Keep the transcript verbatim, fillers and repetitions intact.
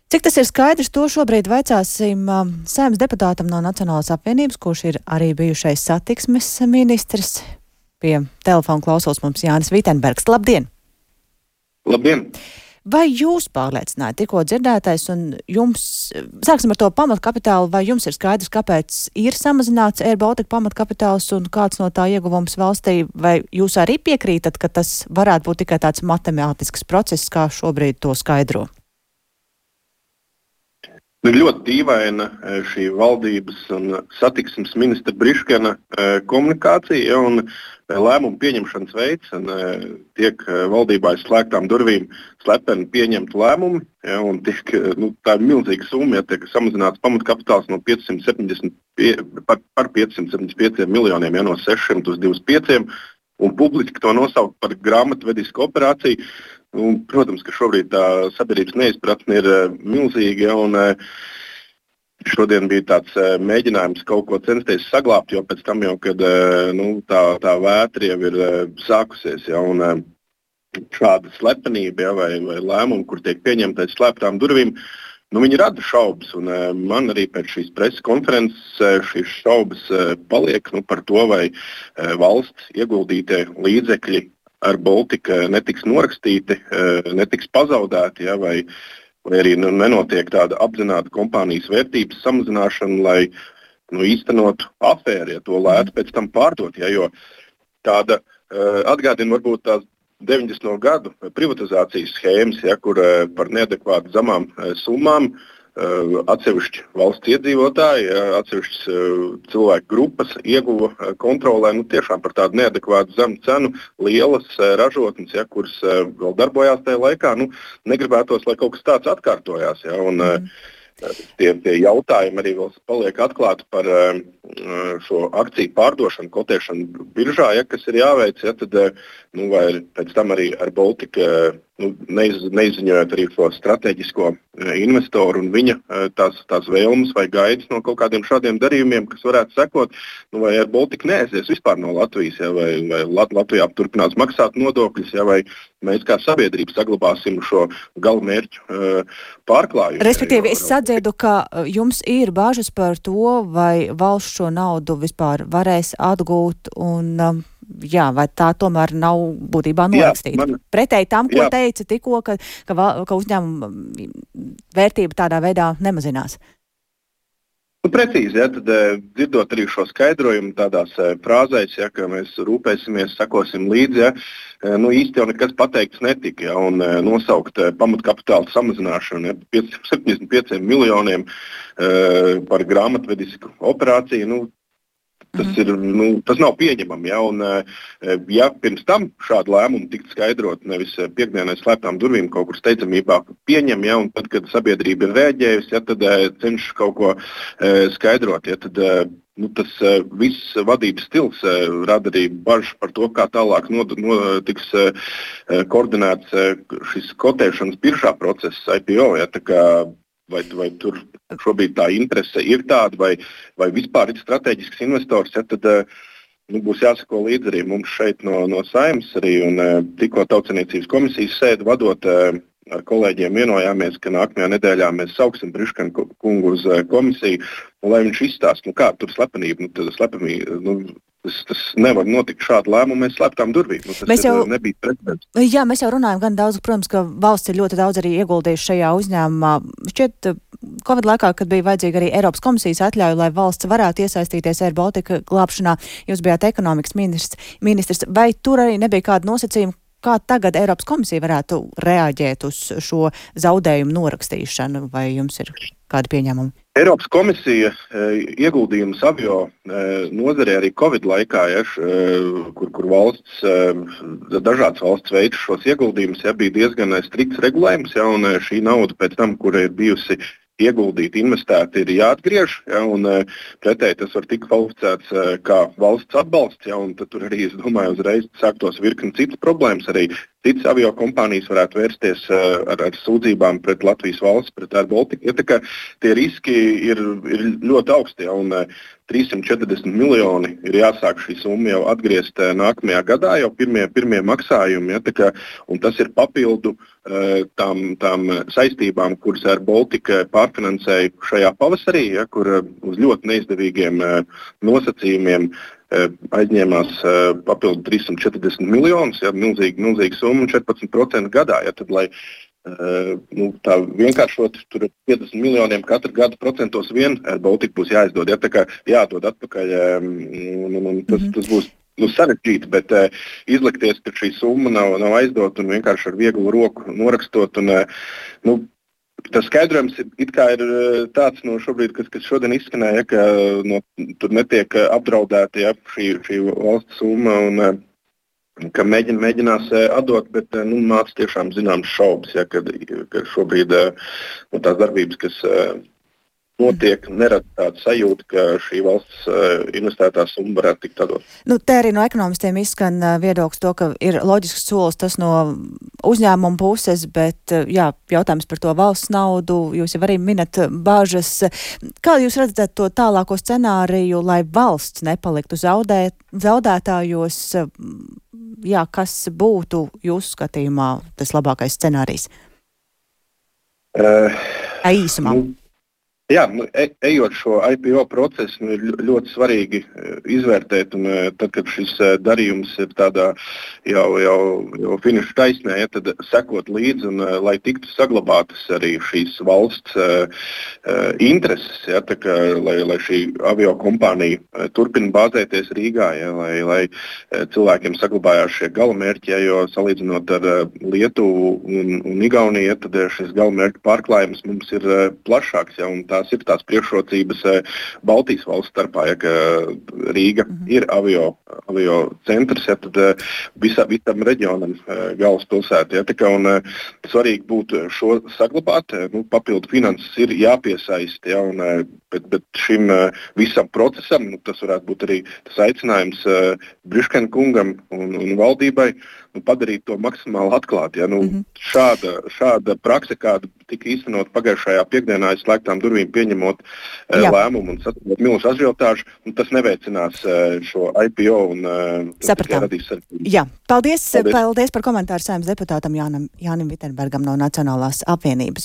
Cik tas ir skaidrs, to šobrīd vaicāsim Saeimas deputātam no Nacionālās apvienības, kurš ir arī bijušais satiksmes ministrs. Pie telefona klausos mums Jānis Vitenbergs. Labdien! Labdien! Vai jūs pārliecināja tikko dzirdētais un jums, sāksim ar to pamatkapitālu, vai jums ir skaidrs, kāpēc ir samazināts Air Baltica pamatkapitāls un kāds no tā ieguvums valstī, vai jūs arī piekrītat, ka tas varētu būt tikai tāds matemātisks process, kā šobrīd to skaidro? Ir ļoti dīvaina šī valdības un satiksmes ministra Briškena komunikācija un lēmumu pieņemšanas veids. Un tiek valdībā aiz slēgtām durvīm slepeni pieņemt lēmumi. Ja, un tiek, nu, tā ir milzīga summa, ja tiek samazināts pamatkapitāls no piecsimt septiņdesmit, par, par piecsimt septiņdesmit pieciem miljoniem, ja, no sešiem uz divdesmit pieciem. Un publiski to nosaukt par grāmatvedisku operāciju. Un, protams, ka šobrīd tā sabiedrības neizpratne ir uh, milzīga, ja, un uh, šodien bija tāds uh, mēģinājums kaut ko censties saglābt, jo pēc tam jau, kad uh, nu, tā, tā vētra jau ir uh, sākusies, ja, un uh, šāda slepenība, ja, vai, vai lēmumi, kur tiek pieņemta aiz slēptām durvīm, nu, viņi rada šaubas, un uh, man arī pēc šīs preses konferences uh, šīs šaubas uh, paliek nu, par to, vai uh, valsts ieguldītie līdzekļi ar Baltica netiks norakstīti, netiks pazaudēti, ja, vai, vai arī nu, nenotiek tāda apzināta kompānijas vērtības samazināšana, lai nu, īstenotu afēru, ja to lētu pēc tam pārdot. Ja, jo tāda atgādina varbūt tās deviņdesmito gadu privatizācijas schēmas, ja, kur par neadekvāti zemām summām atsevišķi valsts iedzīvotāji, atsevišķas cilvēku grupas ieguva kontrolē nu, tiešām par tādu neadekvātu zemu cenu lielas ražotnes, ja, kuras vēl darbojās tajā laikā. Nu, negribētos, lai kaut kas tāds atkārtojās. Ja, un, mm. tie, tie jautājumi arī vēl paliek atklāti par šo akciju pārdošanu, kotēšanu biržā, ja, kas ir jāveic, ja, tad nu, vai pēc tam arī ar Baltica nu, neiz, neizziņojot arī šo strateģisko investoru un viņa tās, tās vēlmes vai gaidas no kaut kādiem šādiem darījumiem, kas varētu sekot, nu, vai ar Baltica neaizies vispār no Latvijas, ja, vai, vai Latvijā turpinās maksāt nodokļus, ja, vai mēs kā sabiedrība saglabāsim šo galamērķu uh, pārklājumu. Respektīvi, es sadzirdu, ka jums ir bāžas par to, vai valsts šo naudu vispār varēs atgūt un um, jā, vai tā tomēr nav būtībā norakstīta. Man... Pretēji tam, ko jā. teica tikko, ka, ka, ka uzņēmuma vērtība tādā veidā nemazinās. Nu, precīzi, ja, tad dzirdot arī šo skaidrojumu tādās frāzēs, ja, ka mēs rūpēsimies, sekosim līdzi, ja, nu, īsti jau nekas pateikts netika, ja, un nosaukt pamatkapitāla samazināšanu ja, piecsimt septiņdesmit pieciem miljoniem uh, par grāmatvedisku operāciju, nu, tas, mm. ir, nu, tas nav pieņemami, ja, un ja pirms tam šādu lēmumu tiktu skaidrot, nevis piekdienai slēptām durvīm kaut kur steidzamībā pieņem, ja, un tad, kad sabiedrība ir rēģējusi, ja, tad cenšas kaut ko skaidrot, ja, tad nu, tas viss vadības stils rada arī bažas par to, kā tālāk nod, nod, tiks koordinēts šis kotēšanas biržā process I P O, ja, tā kā Vai, vai tur šobrīd tā interese ir tāda, vai, vai vispār ir strateģisks investors, ja, tad nu, būs jāsako līdzi arī mums šeit no, no Saeimas arī, un tikko Tautssaimniecības komisijas sēdi vadot ar kolēģiem vienojāmies, ka nākamajā nedēļā mēs sauksim Briškenu kungu uz komisiju, un, lai viņš izstāst, nu kā tur slepenība, nu, tad slepenība, nu, Tas, tas nevar notikt šādu lēmumu, mēs slēptām durvīm. Nu, tas mēs jau, nebija precedents. Jā, mēs jau runājam gan daudz, protams, ka valsts ir ļoti daudz arī ieguldījuši šajā uzņēmumā. Šķiet, Covid laikā, kad bija vajadzīga arī Eiropas komisijas atļauja, lai valsts varētu iesaistīties Air Baltica glābšanā, jūs bijāt ekonomikas ministrs, ministrs. Vai tur arī nebija kāda nosacījuma, kā tagad Eiropas komisija varētu reaģēt uz šo zaudējumu norakstīšanu, vai jums ir kādi pieņēmumi? Eiropas komisija e, ieguldījumus avio e, nozarē arī Covid laikā, ja, š, e, kur, kur valsts, e, dažādas valsts veids šos ieguldījumus, ja, bija diezgan strikts regulējums, ja, un šī nauda pēc tam, kura ir bijusi ieguldīti, investēti, ir jāatgriež, ja, un e, pretēji tas var tikt kvalificēts e, kā valsts atbalsts, ja, un tad tur arī, es domāju, uzreiz sāktos virkni citas problēmas, arī citas avio kompānijas varētu vērsties ar, ar sūdzībām pret Latvijas valsts, pret Air Baltica. Ja, tā kā tie riski ir, ir ļoti augsti, ja, un trīs simti četrdesmit miljoni ir jāsāk šī summa jau atgriezt nākamajā gadā, jau pirmie, pirmie maksājumi. Ja, tā kā, un tas ir papildu tām, tām saistībām, kuras Air Baltica pārfinansēja šajā pavasarī, ja, kur uz ļoti neizdevīgiem nosacījumiem aizņēmās papildu trīs simti četrdesmit miljonus, ja, milzīgi, milzīgi summa, četrpadsmit procenti gadā. Ja, tad, lai Uh, nu, tā vienkāršot, tur ir piecdesmit miljoniem katru gadu procentos vien Air Baltica būs jāizdod, ja, tā kā jādod atpakaļ, un, un, un tas, tas būs nu, sarežģīti, bet uh, izlikties, ka šī summa nav, nav aizdot un vienkārši ar vieglu roku norakstot. Un, uh, nu, tas skaidrojums it kā ir tāds, no šobrīd, kas, kas šodien izskanēja, ka no, tur netiek apdraudēta ja, šī, šī valsts summa un uh, ka mēģina, mēģinās atdot, bet nu, māc tiešām zināmas šaubas, ja, kad, ka šobrīd nu, tās darbības, kas notiek, nerada tādu sajūtu, ka šī valsts investētā summa varētu tikt atdot. Nu, te arī no ekonomistiem izskan viedoklis to, ka ir loģisks solis tas no uzņēmuma puses, bet jā, jautājums par to valsts naudu, jūs jau arī minat bāžas. Kā jūs redzat to tālāko scenāriju, lai valsts nepaliktu zaudē, zaudētājos? Jā, kas būtu jūsu skatījumā tas labākais scenārijs? Uh, Īsumā. Nu, jā, nu, e, ejot šo I P O procesu, nu, ir ļoti svarīgi izvērtēt, un tad, kad šis darījums ir tādā jau, jau, jau finiša taisnē, ja, tad sekot līdzi, un lai tiktu saglabātas arī šīs valsts uh, intereses, ja, tā kā, lai, lai šī avio kompānija turpina bāzēties Rīgā, ja, lai, lai cilvēkiem saglabājās šie galamērķi, ja, jo salīdzinot ar Lietuvu un, un Igauniju, ja, tad šis galamērķu pārklājums mums ir plašāks, ja, un tā tās ir tās priekšrocības Baltijas valsts starpā, ja, ka Rīga mm-hmm. ir avio, avio centrs, ja, tad visa, visam reģionam galvaspilsēta. Ja, tā kā, un svarīgi būtu šo saglabāt, nu, papildu finanses ir jāpiesaist, ja, un, bet, bet šim visam procesam, nu, tas varētu būt arī tas aicinājums Briškena kungam un, un valdībai, nu, padarīt to maksimāli atklāti. Ja, nu, mm-hmm. šāda, šāda prakse, kāda tika īstenot pagājušajā piekdienā aiz slēgtām durvīm pieņemot uh, lēmumu un saturot milzu ažiotāžu, nu, tas neveicinās uh, šo I P O un uh, tas radīs sarunības. Jā, paldies, paldies. paldies par komentāru Saeimas deputātam Jānim, Jānim Vitenbergam no Nacionālās apvienības.